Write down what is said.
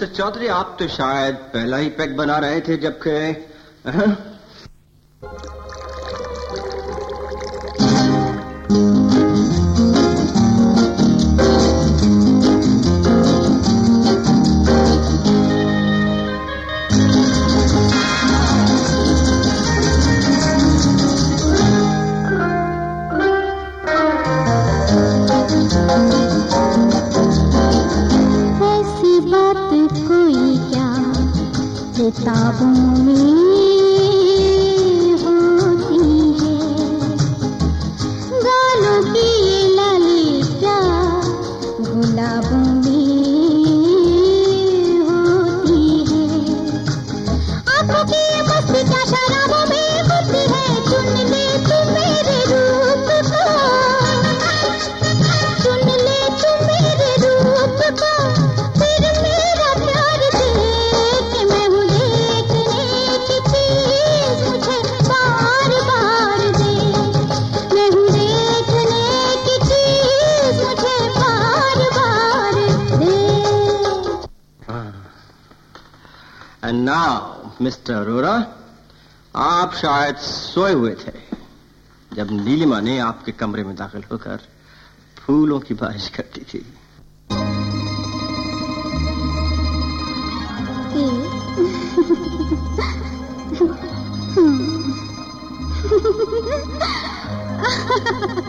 Mister Chaudhary, आप तो शायद पहला ही पैक बना रहे थे जबकि किताबों में होती है, गालों की ये लाली क्या गुलाबों में होती है, आंखों की ये मस्ती क्या शराबों में होती है। चुन ले तू मेरे रूप को, चुन ले तू मेरे रूप को, फिर मेरा प्यार दे कि मैं हूँ देखने की चीज, मुझे बार बार दे। मैं हूँ देखने की चीज, मुझे बार बार दे। एंड नाउ मिस्टर अरोरा, आप शायद सोए हुए थे जब नीलिमा ने आपके कमरे में दाखिल होकर फूलों की बारिश करती थी। Ha ha ha.